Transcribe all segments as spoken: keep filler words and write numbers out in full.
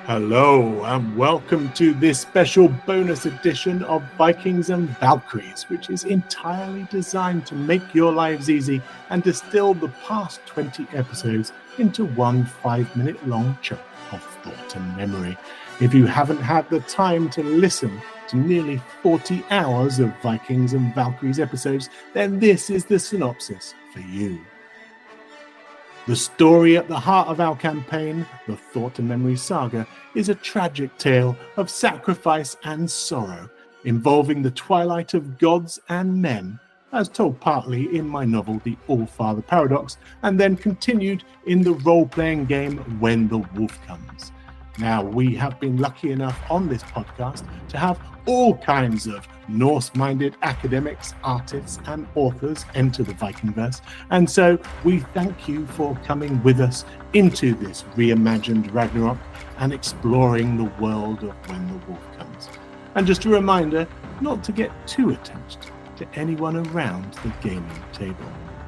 Hello and welcome to this special bonus edition of Vikings and Valkyries, which is entirely designed to make your lives easy and distill the past twenty episodes into one five-minute long chunk of thought and memory. If you haven't had the time to listen to nearly forty hours of Vikings and Valkyries episodes, then this is the synopsis for you. The story at the heart of our campaign, the Thought and Memory Saga, is a tragic tale of sacrifice and sorrow, involving the twilight of gods and men, as told partly in my novel The All-Father Paradox, and then continued in the role-playing game When the Wolf Comes. Now, we have been lucky enough on this podcast to have all kinds of Norse-minded academics, artists, and authors enter the Vikingverse, and so we thank you for coming with us into this reimagined Ragnarok and exploring the world of When the Wolf Comes. And just a reminder not to get too attached to anyone around the gaming table.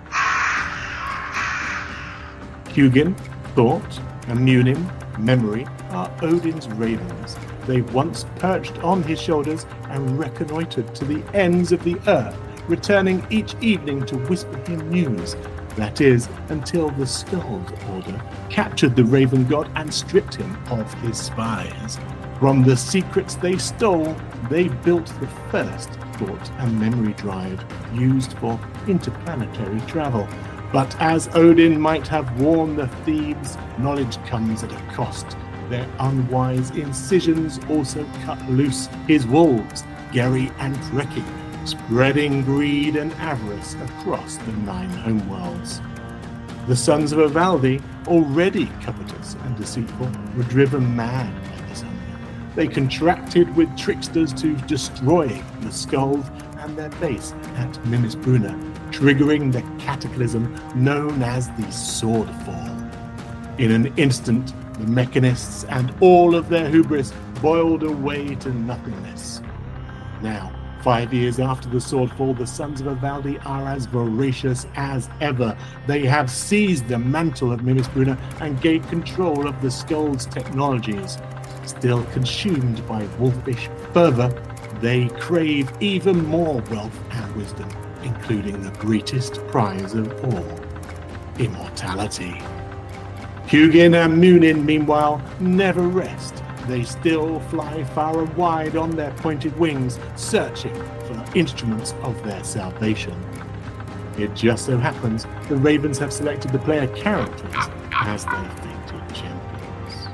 Hugin, Thought, and Munin, Memory, are Odin's ravens. They once perched on his shoulders and reconnoitred to the ends of the earth, returning each evening to whisper him news. That is, until the Skald Order captured the Raven God and stripped him of his spies. From the secrets they stole, they built the first Thought and Memory Drive used for interplanetary travel. But as Odin might have warned the thieves, knowledge comes at a cost. Their unwise incisions also cut loose his wolves, Geri and Freki, spreading greed and avarice across the nine homeworlds. The sons of Ivaldi, already covetous and deceitful, were driven mad by this hunger. They contracted with tricksters to destroy the Skald and their base at Mimmisbruna, triggering the cataclysm known as the Swordfall. In an instant, the mechanists and all of their hubris boiled away to nothingness. Now, five years after the Swordfall, the sons of Ivaldi are as voracious as ever. They have seized the mantle of Mimmisbruna and gained control of the Skald's technologies. Still consumed by wolfish fervor, they crave even more wealth and wisdom, including the greatest prize of all, immortality. Hugin and Munin, meanwhile, never rest. They still fly far and wide on their pointed wings, searching for instruments of their salvation. It just so happens the Ravens have selected the player characters as their fated champions.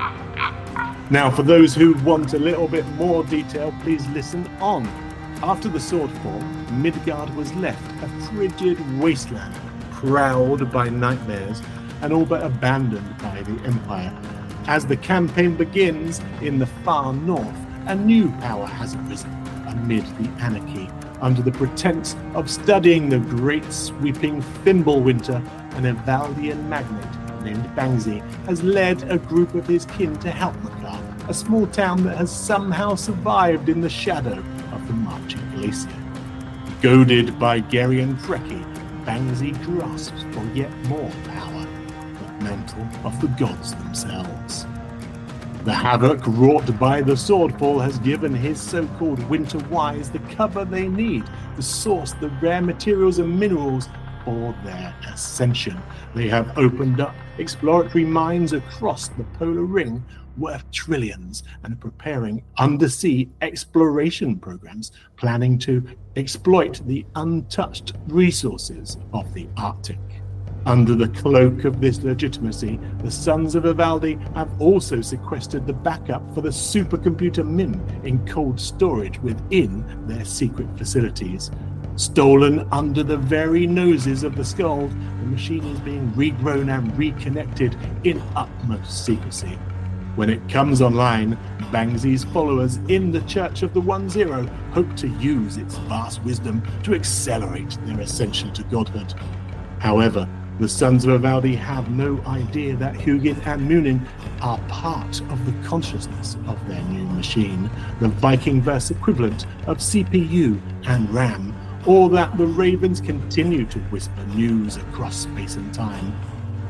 Now, for those who want a little bit more detail, please listen on. After the Swordfall, Midgard was left a frigid wasteland, prowled by nightmares, and all but abandoned by the Empire. As the campaign begins in the far north, a new power has arisen amid the anarchy. Under the pretense of studying the great sweeping Fimbulwinter, an Ivaldian magnate named Bangsi has led a group of his kin to Helpmakar, a small town that has somehow survived in the shadow of the marching glacier. Goaded by Geri and Freki, Bangsi grasps for yet more power, the mantle of the gods themselves. The havoc wrought by the Swordfall has given his so-called Winter Wise the cover they need to source the rare materials and minerals for their ascension. They have opened up exploratory mines across the polar ring worth trillions and are preparing undersea exploration programs planning to exploit the untouched resources of the Arctic. Under the cloak of this legitimacy, the sons of Ivaldi have also sequestered the backup for the supercomputer Mim in cold storage within their secret facilities. Stolen under the very noses of the Skald, the machine is being regrown and reconnected in utmost secrecy. When it comes online, Bangsi's followers in the Church of the One Zero hope to use its vast wisdom to accelerate their ascension to godhood. However, the sons of Ivaldi have no idea that Hugin and Munin are part of the consciousness of their new machine, the Vikingverse equivalent of C P U and RAM, or that the Ravens continue to whisper news across space and time.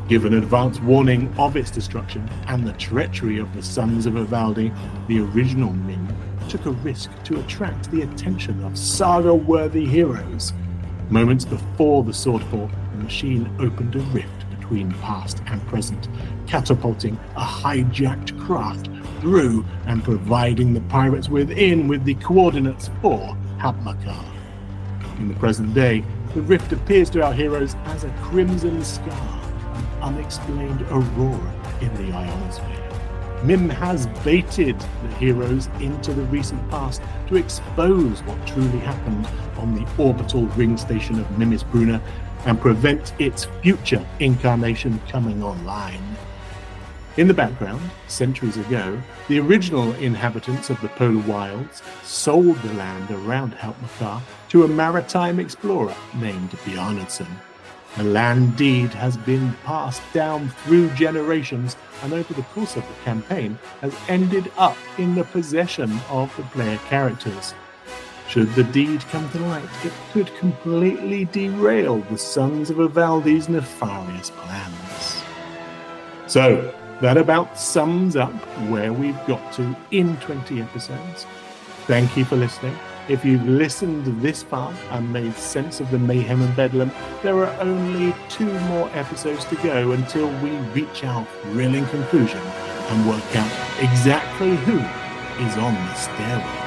Given advance warning of its destruction and the treachery of the Sons of Ivaldi, the original Mim took a risk to attract the attention of saga-worthy heroes. Moments before the Swordfall, the machine opened a rift between past and present, catapulting a hijacked craft through and providing the pirates within with the coordinates for Hapmakar. In the present day, the rift appears to our heroes as a crimson scar, an unexplained aurora in the ionosphere. Mim has baited the heroes into the recent past to expose what truly happened on the orbital ring station of Mimis Bruna and prevent its future incarnation coming online. In the background, centuries ago, the original inhabitants of the Polar Wilds sold the land around Hapmakar to a maritime explorer named Bjarnason. The land deed has been passed down through generations and over the course of the campaign has ended up in the possession of the player characters. Should the deed come to light, it could completely derail the Sons of Ivaldi's nefarious plans. So, that about sums up where we've got to in twenty episodes. Thank you for listening. If you've listened this far and made sense of the mayhem and bedlam, there are only two more episodes to go until we reach our thrilling conclusion and work out exactly who is on the stairway